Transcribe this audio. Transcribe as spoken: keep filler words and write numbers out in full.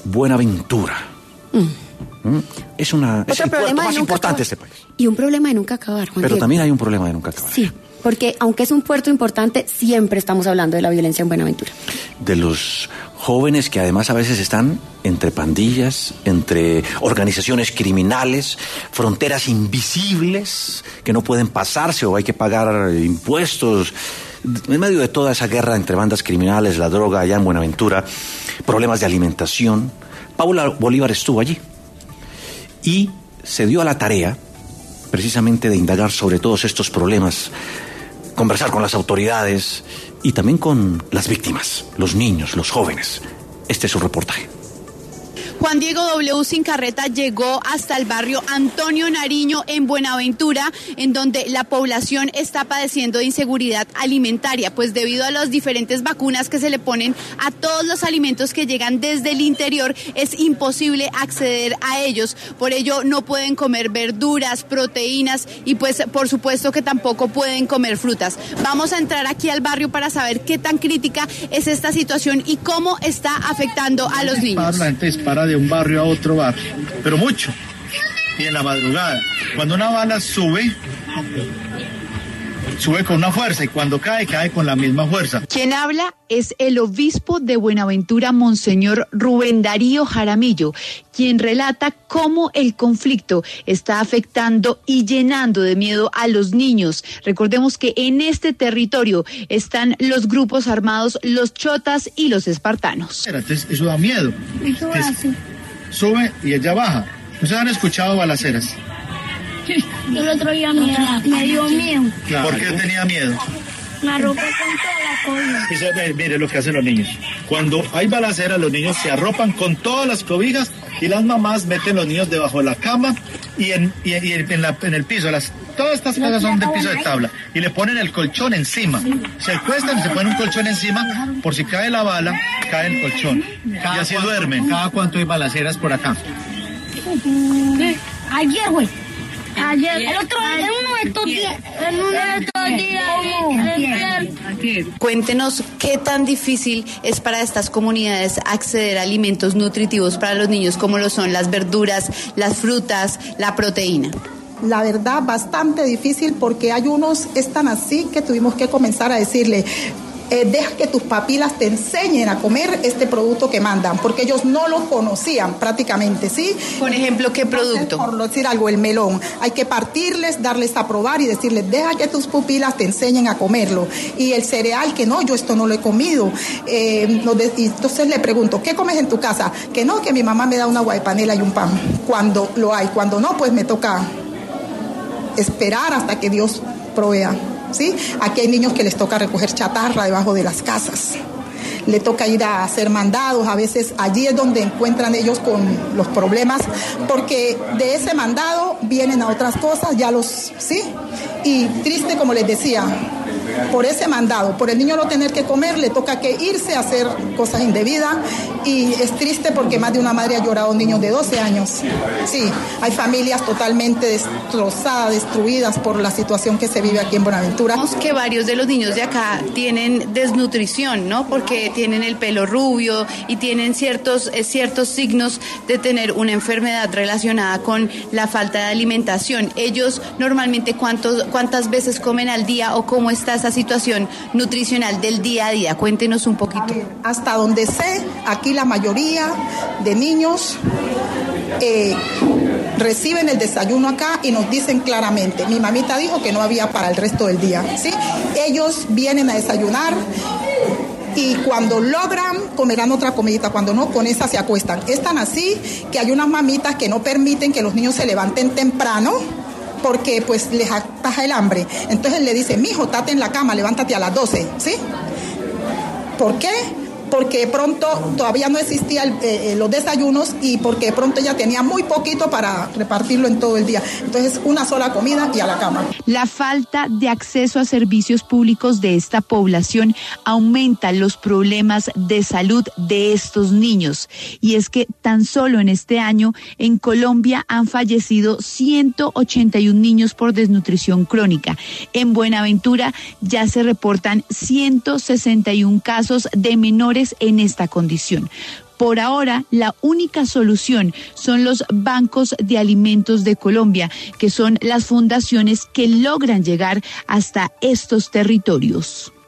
Buenaventura. Mm. ¿Mm? Es, una, es el puerto más importante de este país. Y un problema de nunca acabar, Juan Pero Diego. también hay un problema de nunca acabar. Sí, porque aunque es un puerto importante, siempre estamos hablando de la violencia en Buenaventura. De los jóvenes que además a veces están entre pandillas, entre organizaciones criminales, fronteras invisibles que no pueden pasarse o hay que pagar impuestos. En medio de toda esa guerra entre bandas criminales, la droga allá en Buenaventura, problemas de alimentación, Paula Bolívar estuvo allí y se dio a la tarea precisamente de indagar sobre todos estos problemas, conversar con las autoridades y también con las víctimas, los niños, los jóvenes. Este es su reportaje. Juan Diego W. Cincarreta llegó hasta el barrio Antonio Nariño en Buenaventura, en donde la población está padeciendo de inseguridad alimentaria, pues debido a las diferentes vacunas que se le ponen a todos los alimentos que llegan desde el interior, es imposible acceder a ellos. Por ello no pueden comer verduras, proteínas y pues por supuesto que tampoco pueden comer frutas. Vamos a entrar aquí al barrio para saber qué tan crítica es esta situación y cómo está afectando a los niños. La gente dispara de un barrio a otro barrio, pero mucho, y en la madrugada, cuando una bala sube, sube con una fuerza y cuando cae, cae con la misma fuerza. Quien habla es el obispo de Buenaventura, Monseñor Rubén Darío Jaramillo, quien relata cómo el conflicto está afectando y llenando de miedo a los niños. Recordemos que en este territorio están los grupos armados, los chotas y los espartanos. Entonces eso da miedo. Eso hace. Sube y ella baja. ¿Ustedes han escuchado balaceras? Yo el otro día me, me dio miedo. Claro. ¿Por qué tenía miedo? Me arropé con toda la cobija. Eso, mire lo que hacen los niños. Cuando hay balacera, los niños se arropan con todas las cobijas y las mamás meten los niños debajo de la cama y en, y, y en, la, en el piso. Las, todas estas casas son de piso de tabla y le ponen el colchón encima. Se acuestan y se ponen un colchón encima por si cae la bala, cae el colchón. Y así duermen. ¿Cada cuánto hay balaceras por acá? Ayer, güey. Ayer, el otro día, en uno de estos días, en uno de estos días, ayer. Cuéntenos qué tan difícil es para estas comunidades acceder a alimentos nutritivos para los niños, como lo son las verduras, las frutas, la proteína. La verdad, bastante difícil porque hay unos, están así que tuvimos que comenzar a decirle, Eh, deja que tus papilas te enseñen a comer este producto que mandan, porque ellos no lo conocían prácticamente, ¿sí? Por ejemplo, ¿qué producto? Por decir algo, el melón. Hay que partirles, darles a probar y decirles, deja que tus pupilas te enseñen a comerlo. Y el cereal, que no, yo esto no lo he comido. Eh, no de, y entonces le pregunto, ¿qué comes en tu casa? Que no, que mi mamá me da una agua de panela y un pan. Cuando lo hay, cuando no, pues me toca esperar hasta que Dios provea. ¿Sí? Aquí hay niños que les toca recoger chatarra debajo de las casas. Le toca ir a hacer mandados, a veces allí es donde encuentran ellos con los problemas, porque de ese mandado vienen a otras cosas, ya los, ¿sí? Y triste, como les decía, por ese mandado, por el niño no tener que comer, le toca que irse a hacer cosas indebidas y es triste porque más de una madre ha llorado niños de doce años. Sí, hay familias totalmente destrozadas, destruidas por la situación que se vive aquí en Buenaventura. Vemos que varios de los niños de acá tienen desnutrición, ¿no? Porque tienen el pelo rubio y tienen ciertos, eh, ciertos signos de tener una enfermedad relacionada con la falta de alimentación. Ellos normalmente ¿cuántos, cuántas veces comen al día o cómo está esa situación nutricional del día a día? Cuéntenos un poquito. Ver, hasta donde sé, aquí la mayoría de niños eh, reciben el desayuno acá y nos dicen claramente, mi mamita dijo que no había para el resto del día, ¿sí? Ellos vienen a desayunar y cuando logran comerán otra comidita, cuando no, con esa se acuestan. Es tan así que hay unas mamitas que no permiten que los niños se levanten temprano porque pues les ataja el hambre. Entonces le dicen, mijo, tate en la cama, levántate a las doce, ¿sí? ¿Por qué? Porque de pronto todavía no existían eh, los desayunos y porque de pronto ella tenía muy poquito para repartirlo en todo el día. Entonces, una sola comida y a la cama. La falta de acceso a servicios públicos de esta población aumenta los problemas de salud de estos niños. Y es que tan solo en este año en Colombia han fallecido ciento ochenta y un niños por desnutrición crónica. En Buenaventura ya se reportan ciento sesenta y un casos de menores en esta condición. Por ahora, la única solución son los bancos de alimentos de Colombia, que son las fundaciones que logran llegar hasta estos territorios.